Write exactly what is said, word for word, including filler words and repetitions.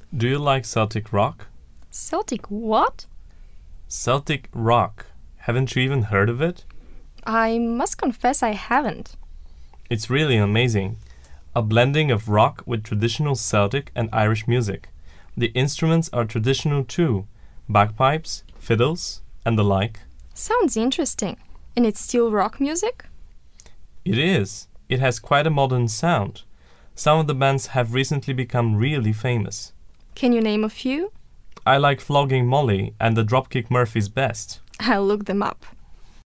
Do you like Celtic rock? Celtic what? Celtic rock. Haven't you even heard of it? I must confess I haven't. It's really amazing. A blending of rock with traditional Celtic and Irish music. The instruments are traditional too. Bagpipes, fiddles, and the like. Sounds interesting. And it's still rock music? It is. It has quite a modern sound. Some of the bands have recently become really famous. Can you name a few? I like Flogging Molly and the Dropkick Murphys best. I'll look them up.